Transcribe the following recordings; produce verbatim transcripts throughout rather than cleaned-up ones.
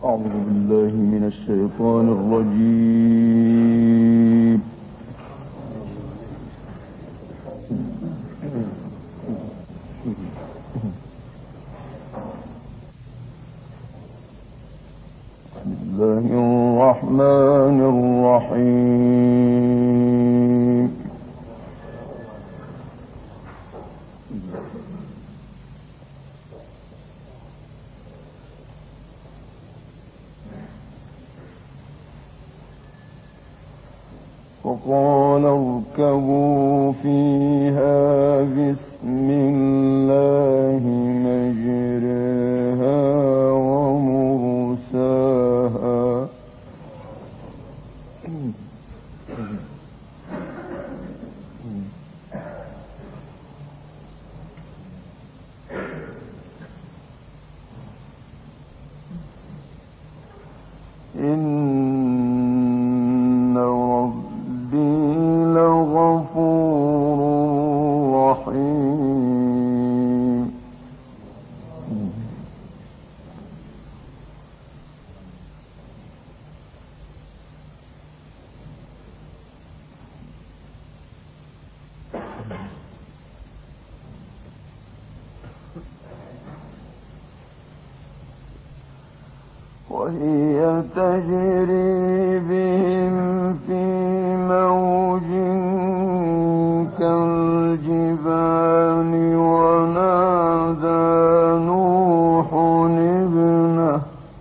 أعوذ بالله من الشيطان الرجيم. بسم الله الرحمن الرحيم. وقال اركبوا فيها بسم الله مجريها ومرساها إن ربي لغفور رحيم. وهي تجري بهم في موج كالجبال ونادى نوح ابنه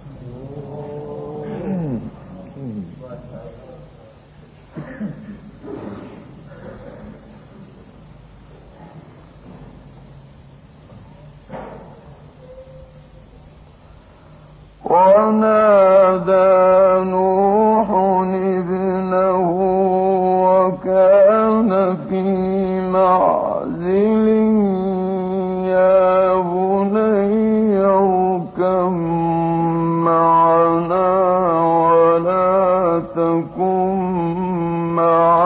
ونادى نوح ابنه وكان في معزل يا بني اركب معنا ولا تكن مع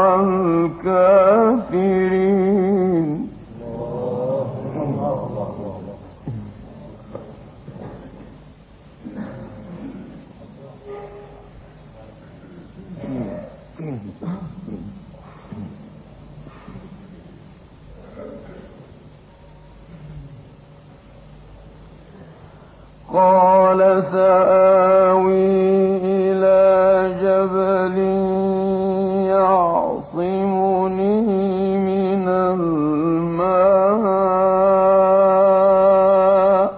الكافرين. قال سآوي إلى جبل يعصمني من الماء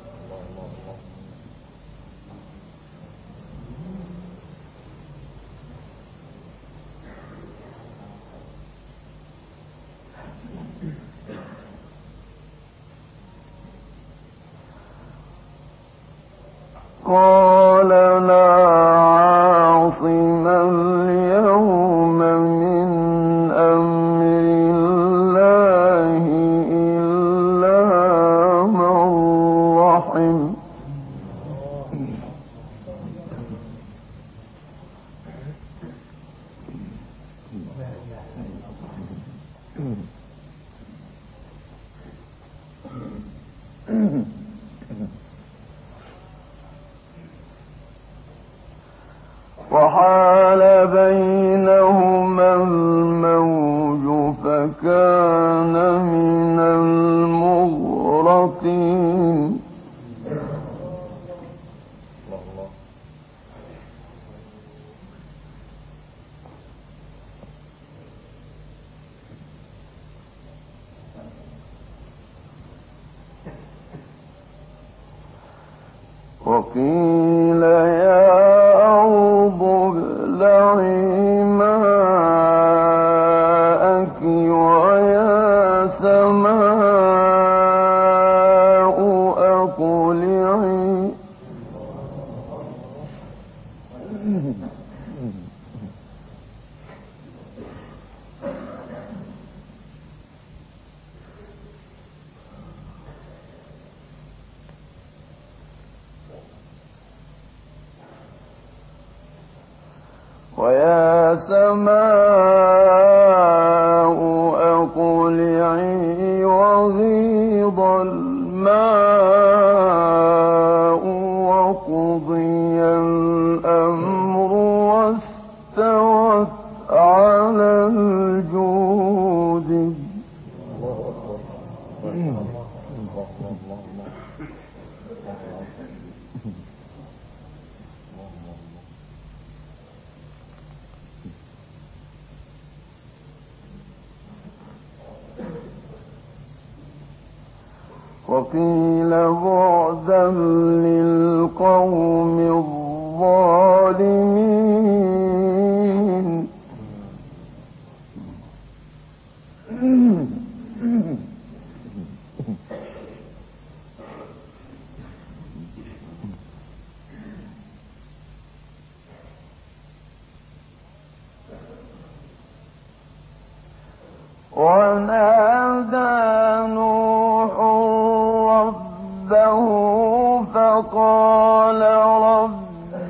قال لا عاصم اليوم من أمر الله إلا من رحم. وحال بينهما الموج فكان من المغرقين. وقيل يا أرض ابلعي ماءك ويا سماء أقلعي ويا سماء أقلعي وغيض الماء وقضي وقيل بعدا للقوم الظالمين ونادى نوح ربه فقال رب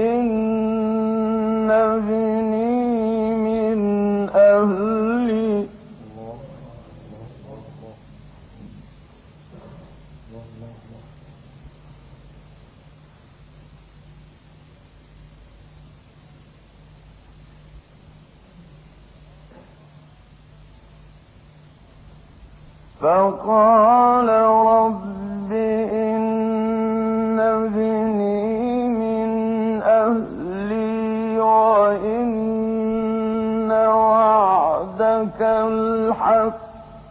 إن ابني من أهلي فقال رب إن ابني من أهلي وإن وعدك الحق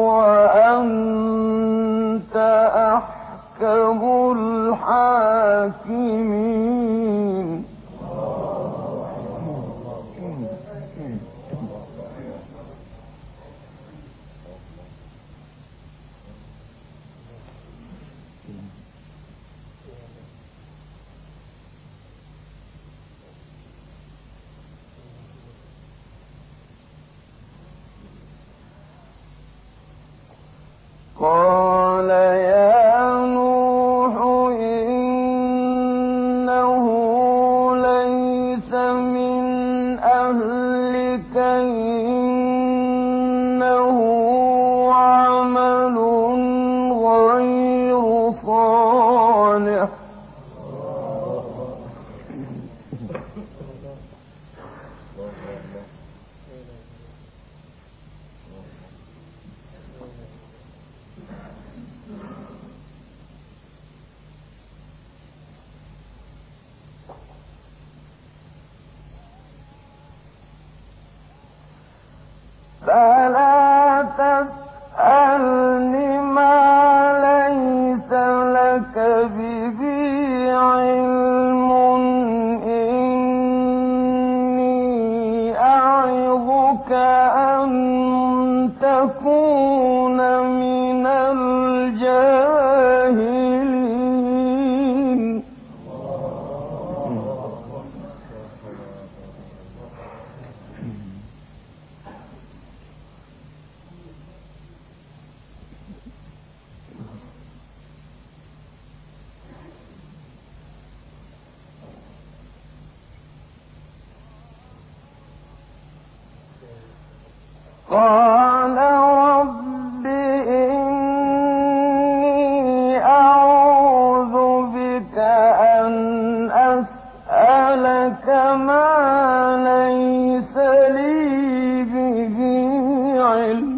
وأنت أحكم الحاكمين قال يا نوح إنه ليس من أهلك إنه عمل غير صالح فلا تسألني ما ليس لك به علم إني أعظك أن تكون من الجاهلين قال رب إني أعوذ بك أن أسألك ما ليس لي به علم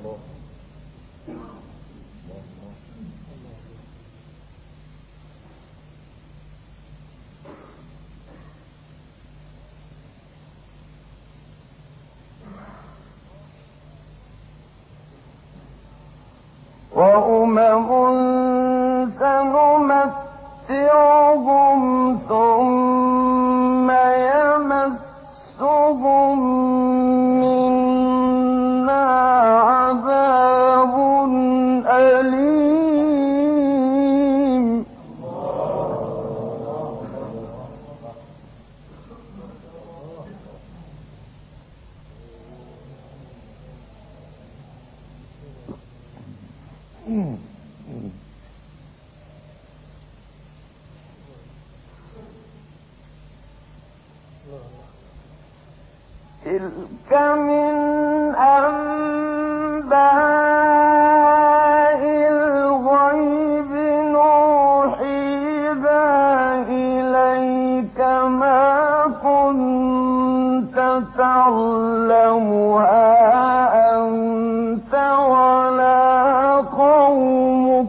وأمم سنمتعهم ثم يمسهم منا عذاب أليم. تلك من أنباء الغيب نوحيها إليك ما كنت تعلمها أنت ولا قومك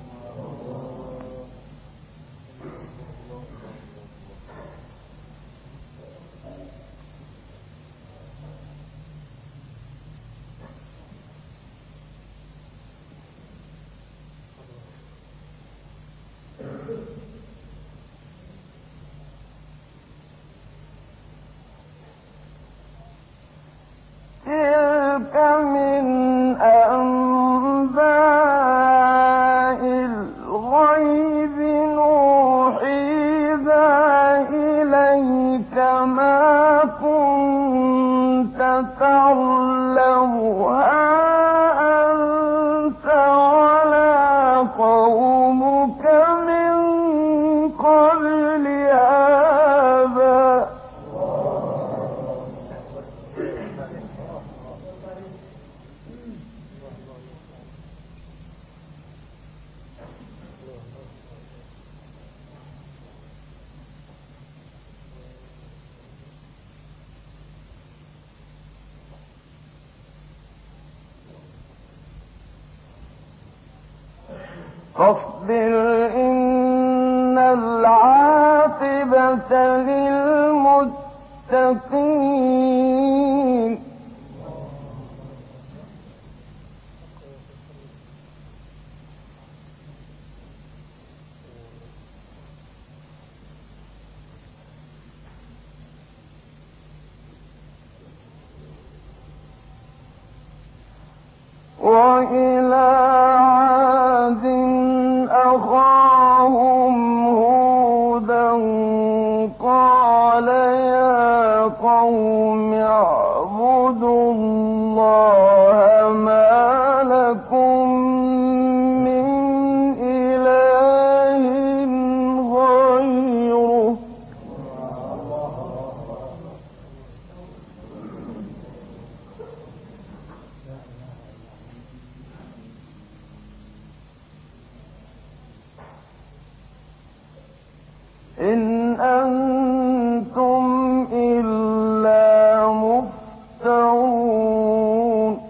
تلك من أنباء الغيب نوحيها إليك ما كنت تعلمها أنت ولا قومك من قبل هذا فاصبر إن العاقبة للمتقين. وإلى عاد أخاهم هودا قال يا قوم اعبدوا الله ما لكم من إله غيره إن أنتم إلا مفترون.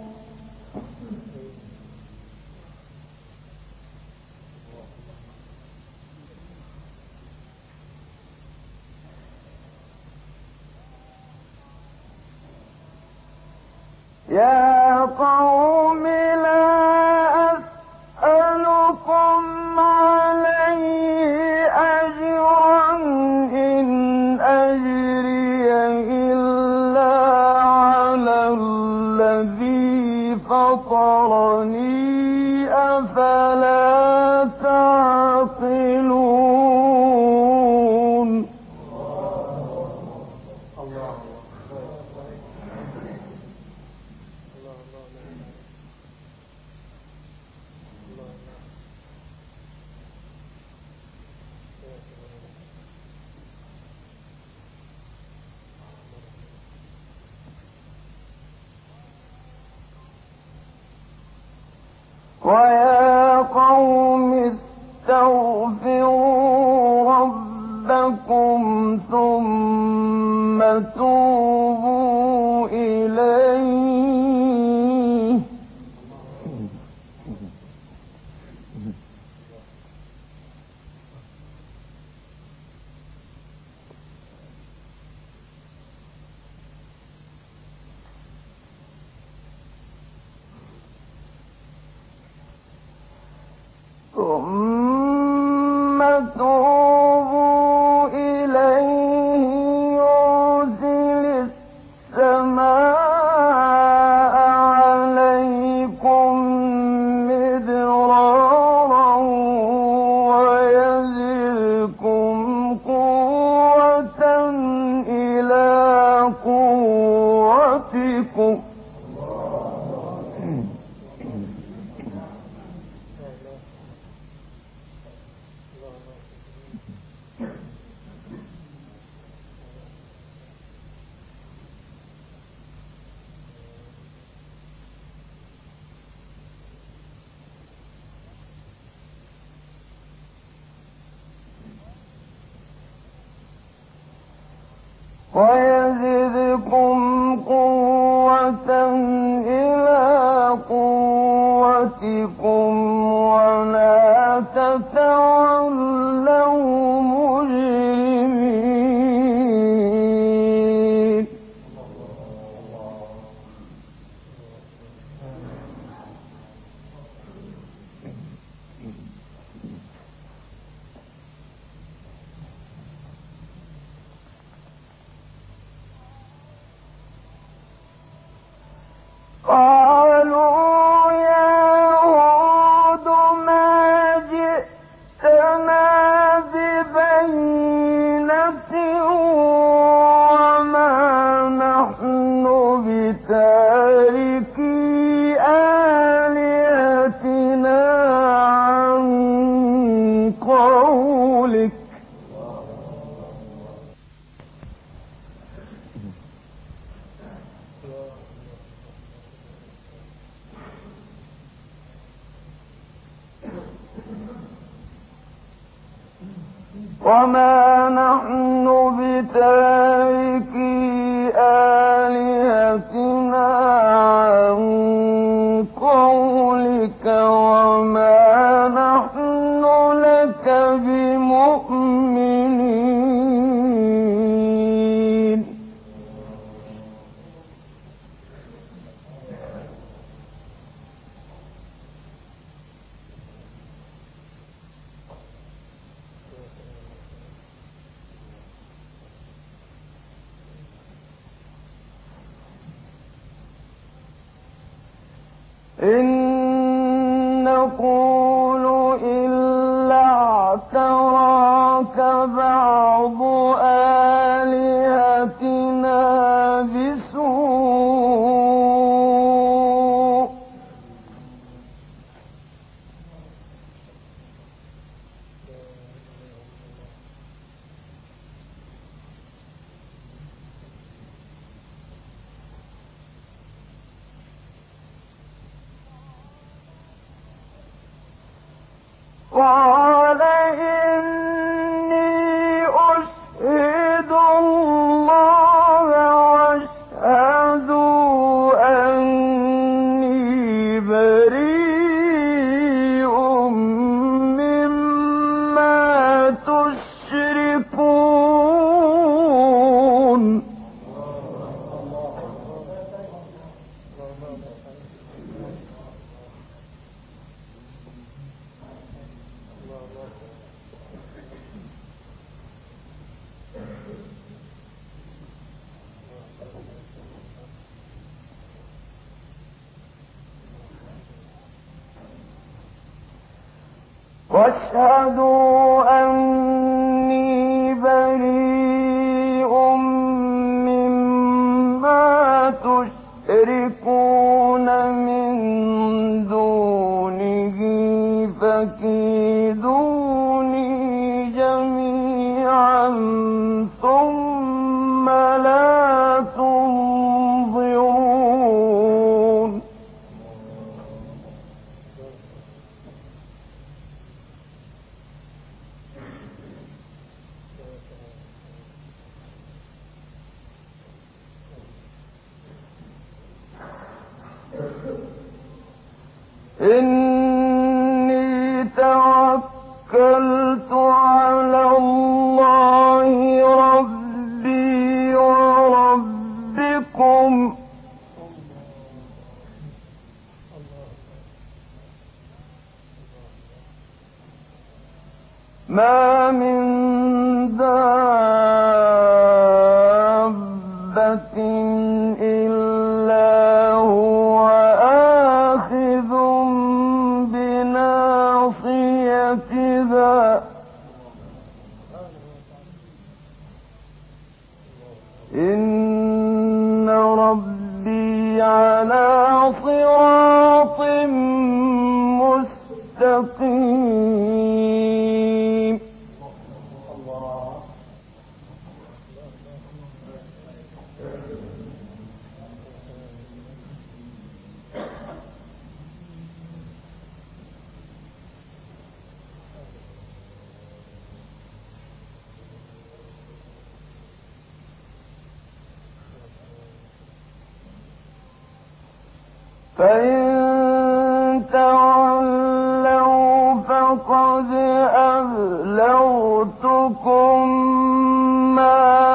يا قوم لا أسألكم عليه أجرا إن أجري إلا على الذي فطرني أفلا تعقلون. ويا قوم استغفروا ربكم ثم توبوا إليه ثم توبوا إليه يرسل السماء عليكم مدرارا ويزدكم قوة إلى قوتكم ويزدكم قوة إلى قوتكم ولا تتولوا مجرمين قالوا يا هود ما جئتنا ببينة وما نحن بتاركي آلهتنا عن قولك وما نحن بتاركي آلهتنا عن قولك وما نحن لك بمؤمنين إن نقول إلا اعتراك بعض آلهتنا بسوء قال إني أشهد الله واشهدوا أني بريء مما تشركون واشهدوا أني بريء مما تشركون من دونه فكيدوني جميعا ثم لا تنظرون إني توكلت على الله ربي وربكم ما من دابة إلا هو آخذ بناصيتها إن ربي على صراط مستقيم. فإن تولوا فقد أبلغتكم ما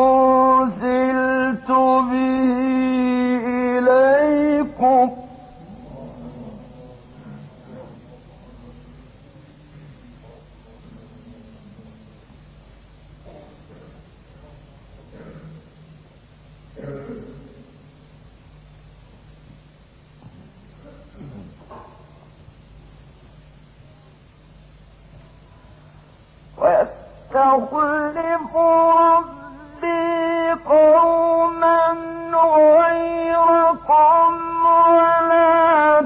أرسلت به إليكم ويستخلف ربي قوما غيركم ولا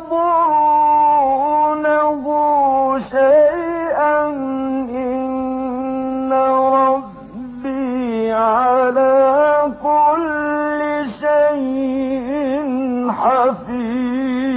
تضرونه شيئا إن ربي على كل شيء حفيظ.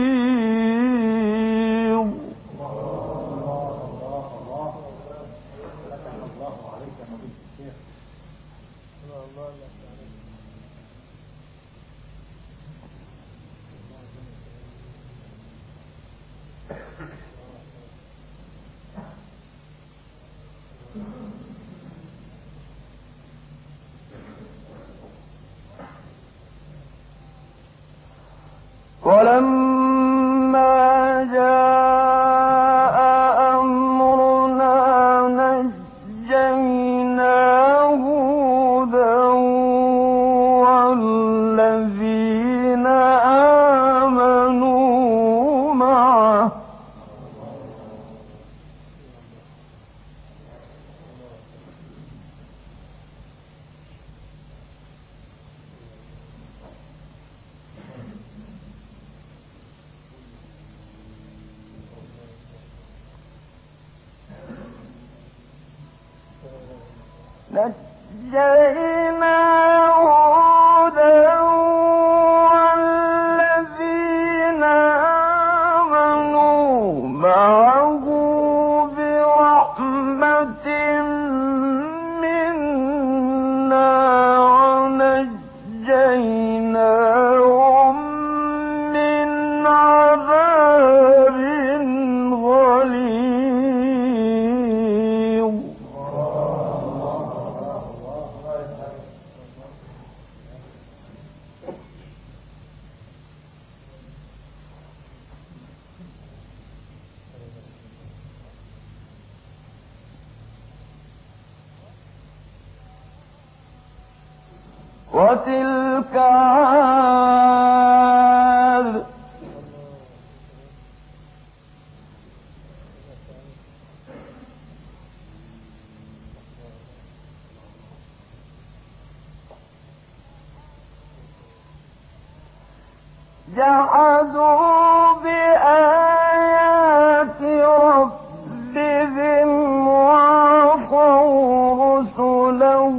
ولما جاء أمرنا نجينا هودا والذين آمنوا معه نجينا هودا والذين آمنوا معه برحمة منا ونجيناهم من عذاب غليظ. وتلك عاد جحدوا بآيات ربهم وعصوا رسله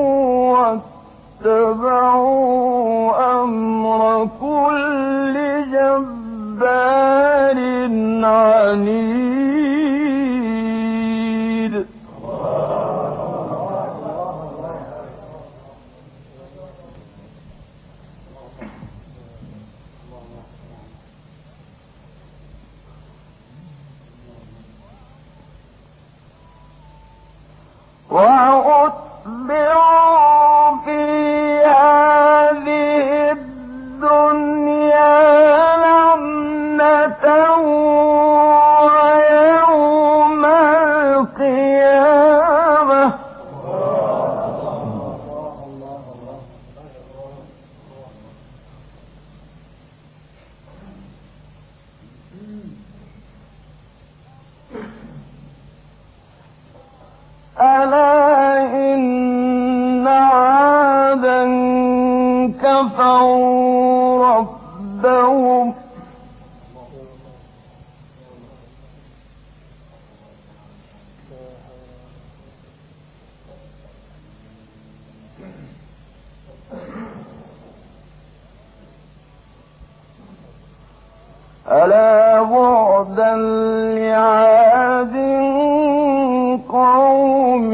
واتبعوا أمر كل جبار عنيد. وأتبعوا في هذه الدنيا لعنة ويوم القيامة ربهم ألا بعدا لعاد قوم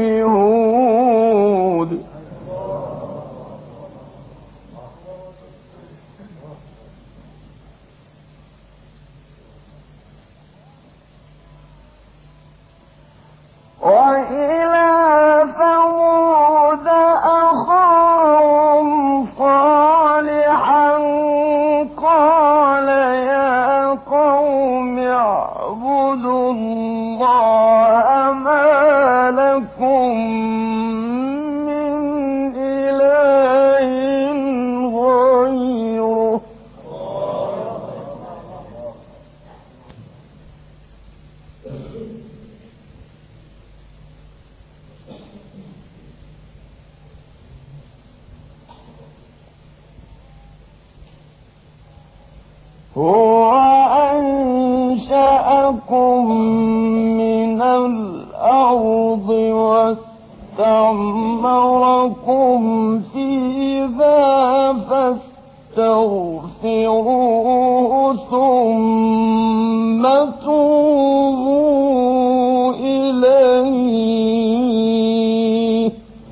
هود وإلى ثمود أخاهم صالحا قال يا قوم اعبدوا الله ما لكم من إله غيره هو أنشأكم من الأرض واستعمركم فيها فاستغفروه ثم توبوا إليه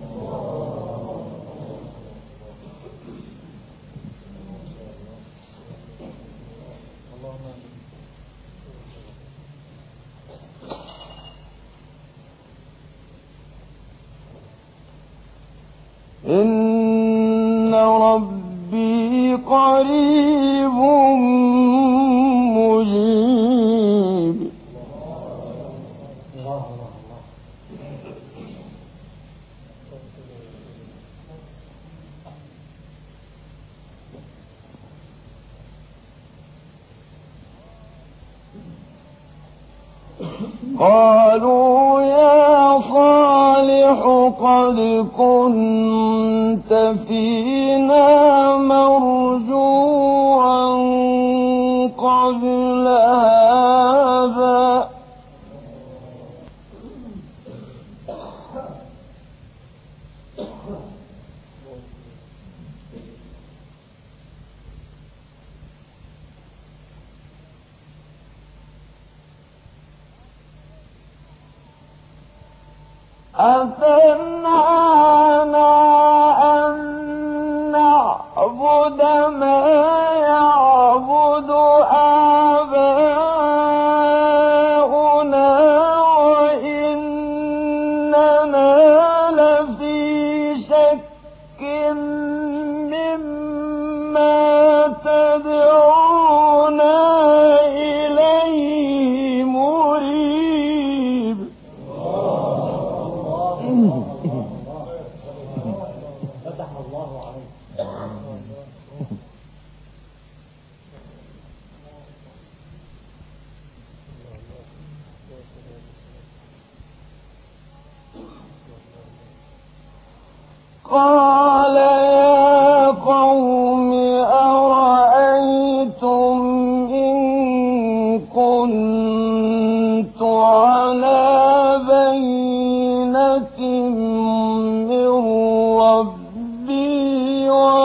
إن ربي قريب مجيب قالوا يا صالح قد كنت فينا مرجوا قبل هذا أتنهانا أن نعبد ما يعبد آباؤنا وإننا لفي شك مما تدعونا إليه مريب فتح الله عليك قال يا قوم أرأيتم إن كنت على بينة من ربي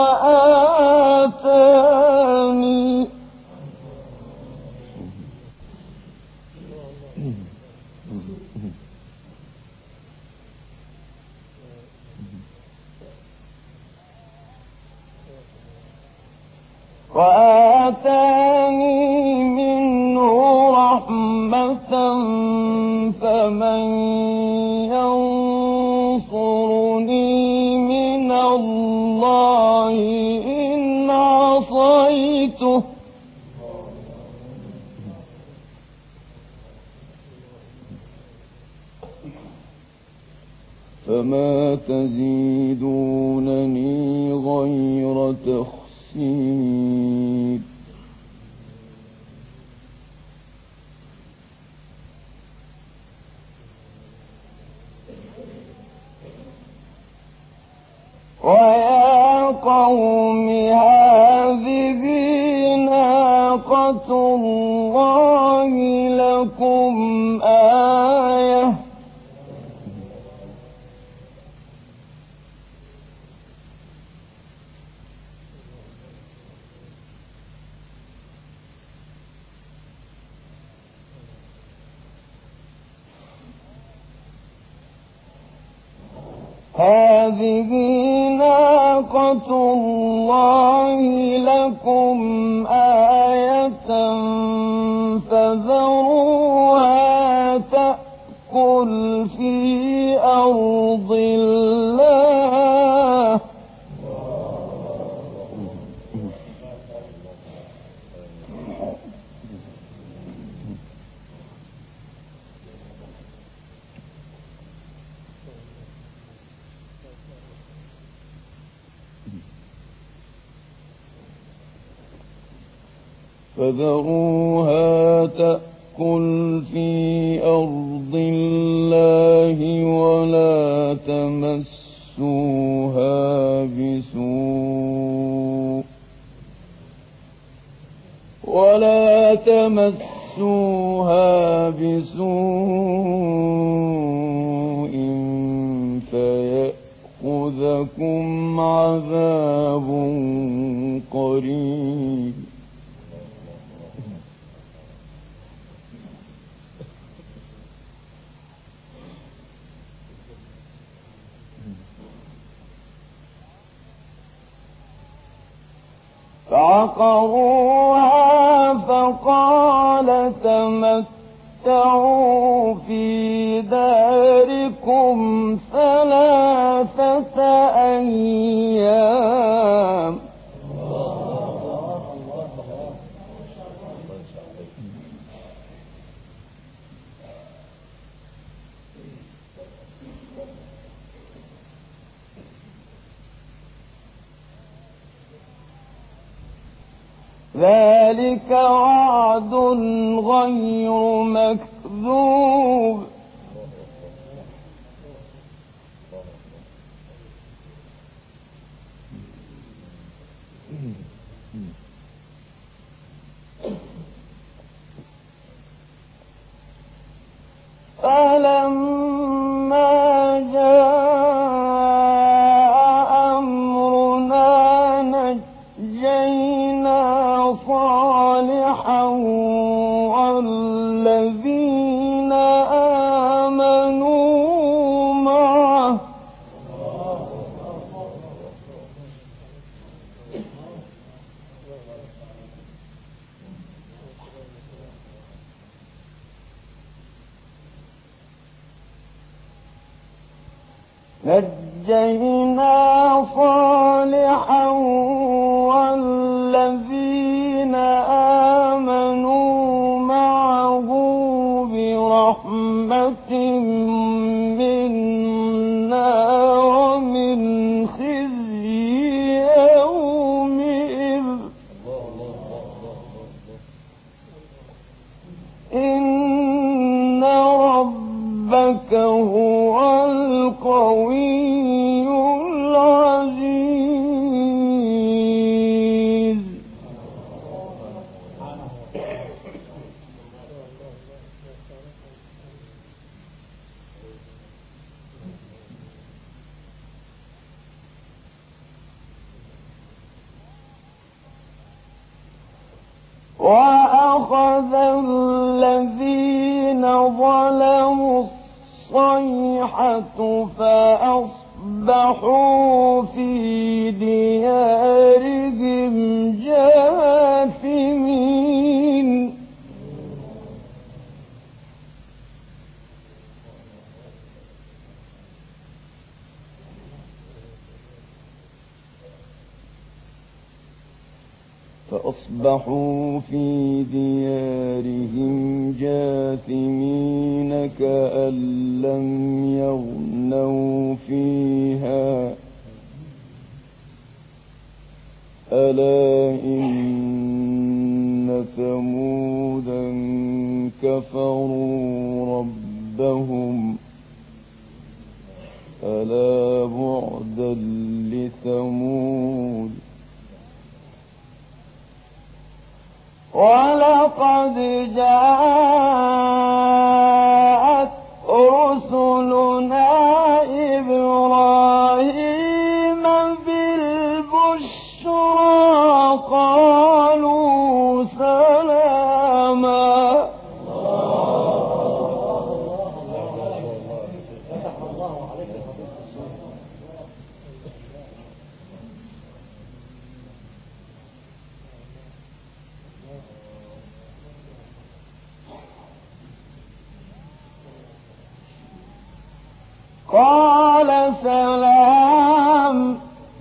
وآتاني وآتاني منه رحمة فمن ينصرني من الله إن عصيته فما تزيدونني غير تخسير ويا قوم هذا لكم آية هذه ناقة الله لكم آية فذروها تأكل في أرض الله فذروها تأكل في أرض الله ولا تمسوها بسوء ولا تمسوها بسوء فيأخذكم عذاب قريب فعقروها فقال تمتعوا في داركم ثلاثة أيام ذلك وعد غير مكذوب فلما جاء أمرنا نجينا صالحا والذين آمنوا معه نجينا صالحا والذين آمنوا معه برحمة منا ومن خزي يومئذ إن ربك هو القوي العزيز وأخذ الذين ظلموا الصيحة فأصبحوا في ديارهم جاثمين فأصبحوا في ديارهم جاثمين كأن لم يغنوا فيها ألا إن ثمودا كفروا ربهم ألا بعدا لثمود ولقد جاء قالوا سلاما. قال سلام.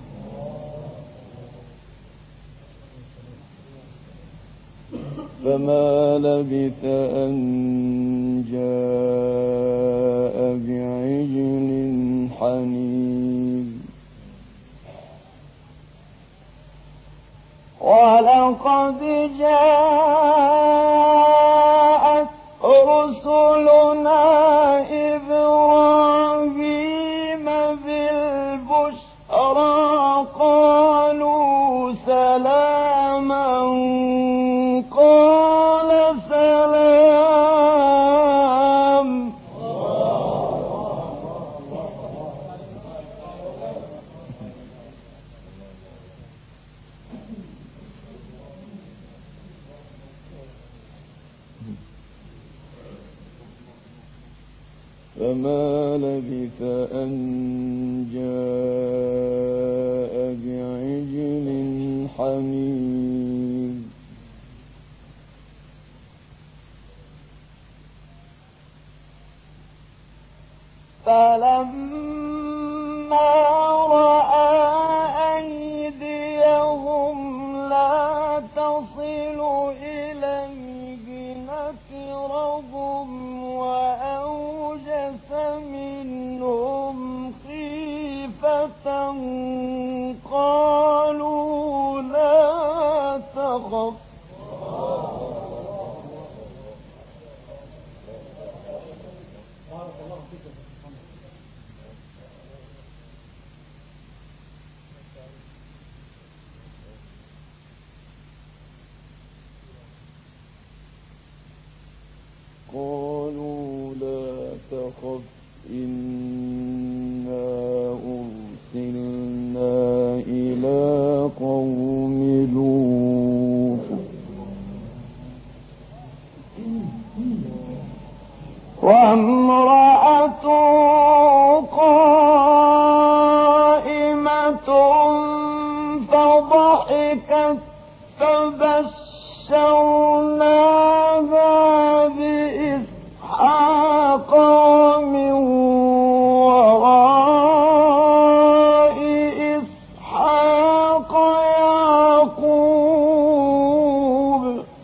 فما لبث أن جاء بعجل حنيذ. ولقد جاءت رسلنا إبراهيم بالبشرى قالوا سلاما. قال سلام. فما لبث أن جاء بعجل حنيذ. فلما رأى أيديهم لا تصل إليه نكرهم وأوجس منهم خيفة قالوا لا تخف. قالوا لا تخف إنا أرسلنا إلى قوم لوط وامرأته قائمة فضحكت فبشرناها بإسحاق ومن وراء إسحاق يعقوب.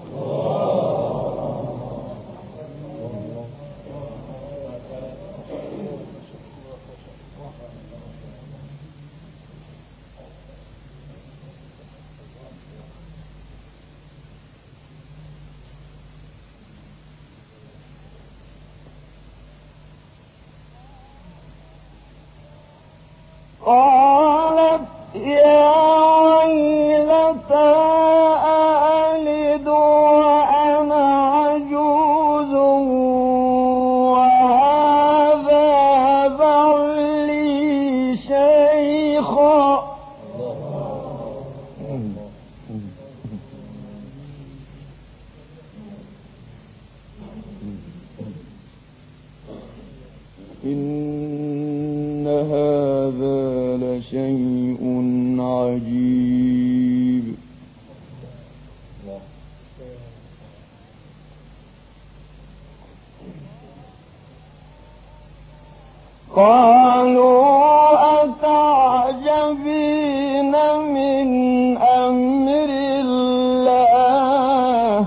قالت يا ويلتى أألد وأنا عجوز وهذا بعلي شيخا. إن هذا لشيء عجيب. قالوا أتعجبين من أمر الله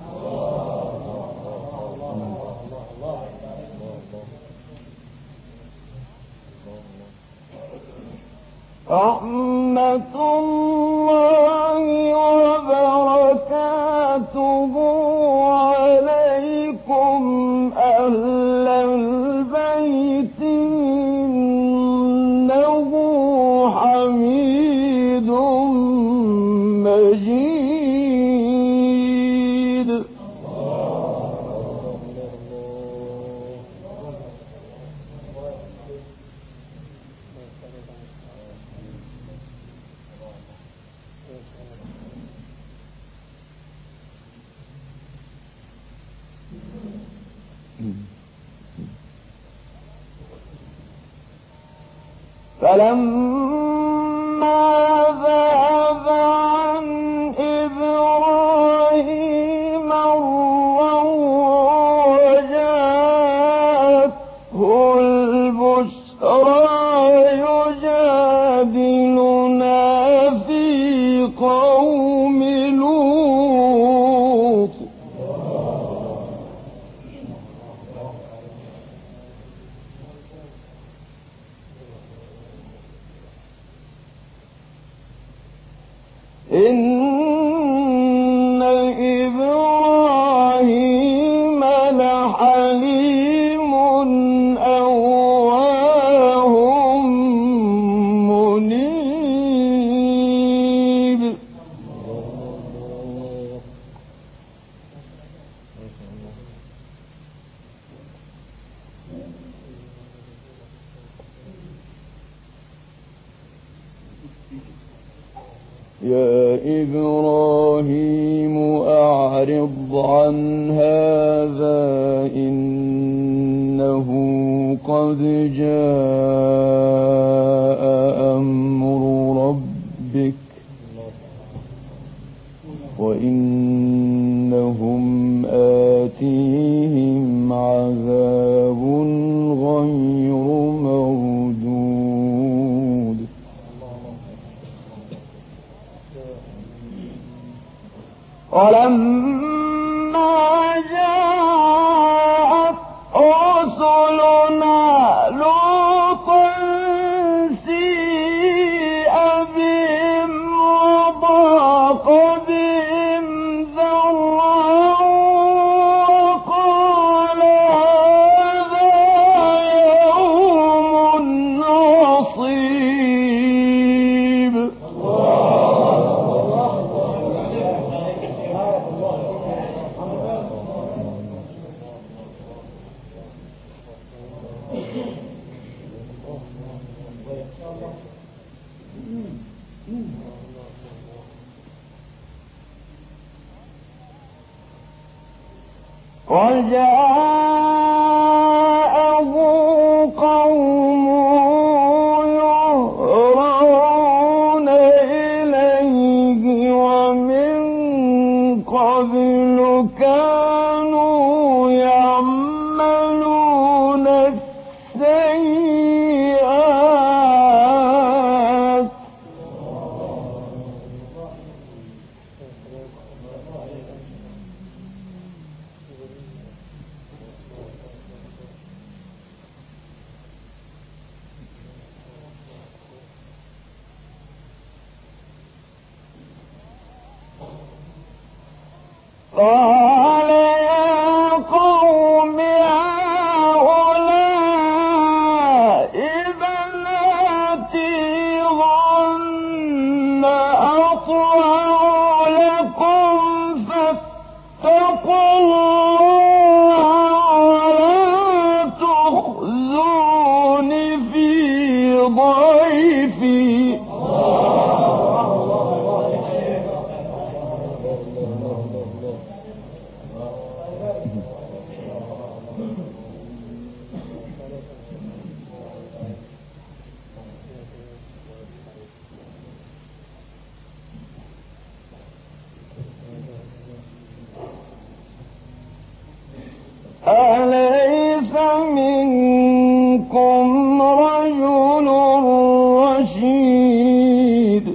رحمة الله وبركاته عليكم أهل البيت إنه حميد مجيد. فلما ذهب عن إبراهيم الروع وجاءته البشرى يجادلنا في قوم لوط إن إبراهيم لحليم أواه منيب. يا إبراهيم أعرض عن هذا إنه قد جاء أمر ربك وإنهم آتيهم عذاب غير مردود. ولما جاءت رسلنا لوطا سيء بهم وضاق بهم ذرعا وقال هذا يوم عصيب. وجاءه قومه يهرعون إليه ومن قبل كانوا يعملون السيئات قال يا قوم هؤلاء بناتي ظن أطلع لكم فاتقوا الله ولا تخزون في ضيفي. أليس منكم رجل رشيد.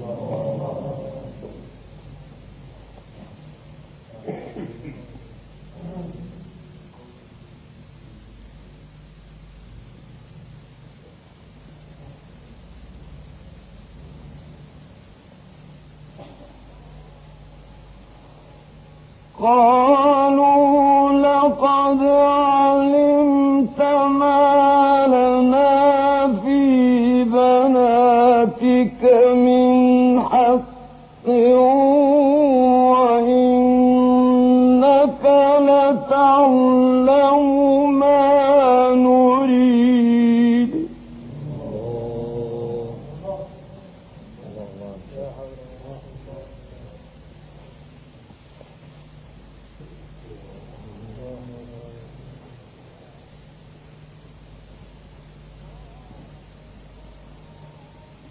قالوا لقد علمت ما لنا في بناتك من حق وإنك لتعلم ما نريد.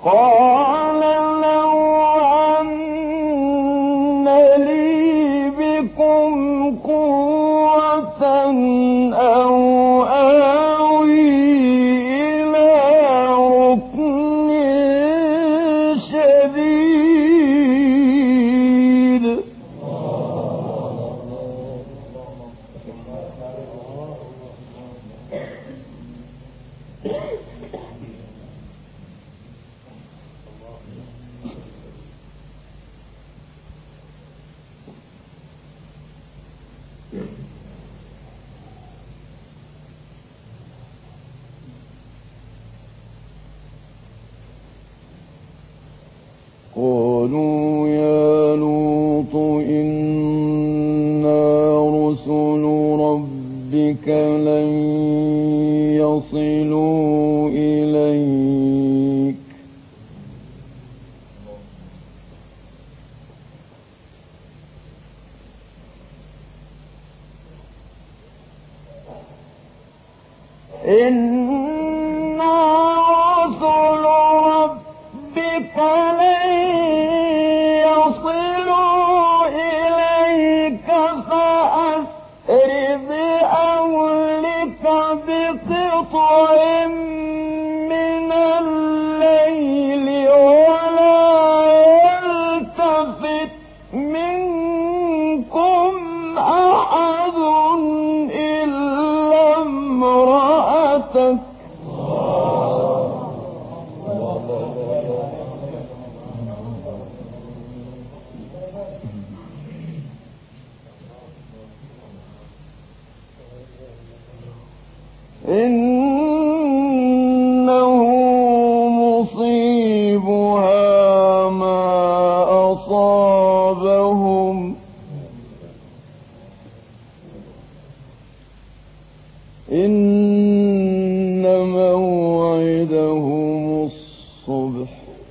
قال لو أن لي بكم قوة أو آوي إلى ركن شديد. قالوا يا لوط إنا رسل ربك لن يصلوا إليك إنا رسل ربك لن يصلوا إليك فأسر بأهلك بقطع من الليل ولا يلتفت منكم أحد إلا امرأتك إنه مصيبها ما أصابهم إن موعدهم الصبح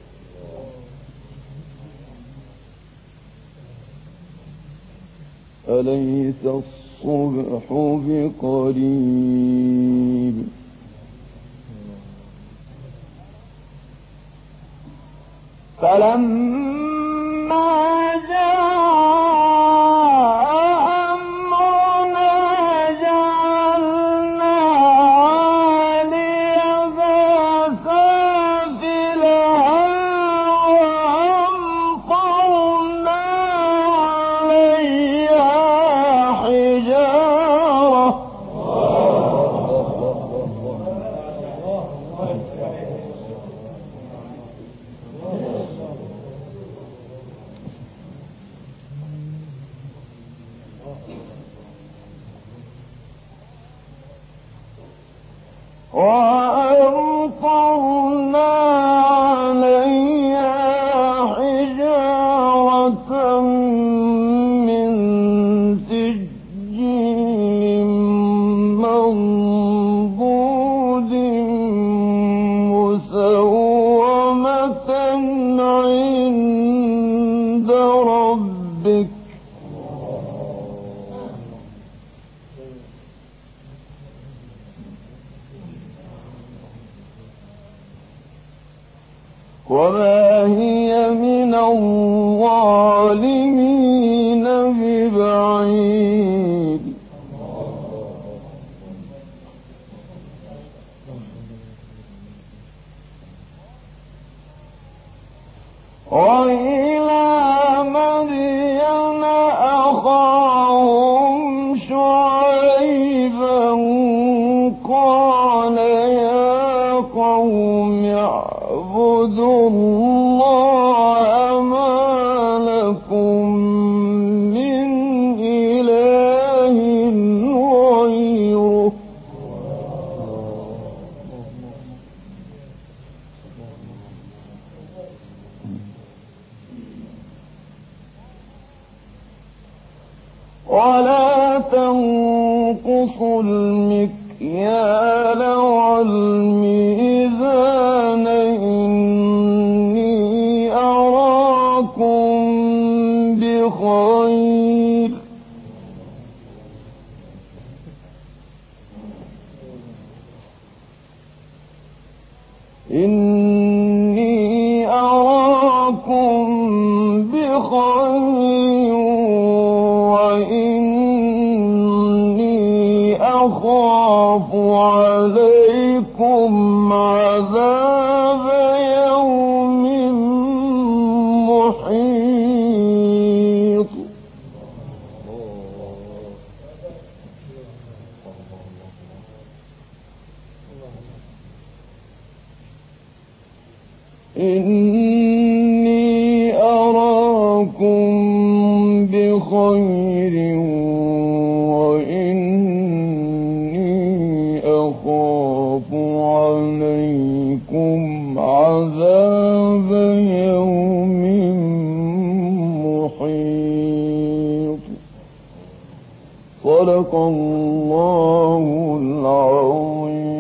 أليس الصبح بقريب فلما جاء أمرنا جعلنا عاليها سافلها وأمطرنا عليها حجارة وأمطرنا عليها حجارة من سجيل منضود مسومة عند ربك وما هي من الظالمين ببعيد وإلى مدين أخاهم شعيبا قال يا قوم اعبدوا الله ما لكم من إله غيره ولا تنقصوا المكيال والميزان إني أراكم بخير إني وإني أخاف عليكم عذاب يوم محيط. إني أراكم بخير وإني أخاف عليكم عذاب يوم محيط. صدق الله العظيم.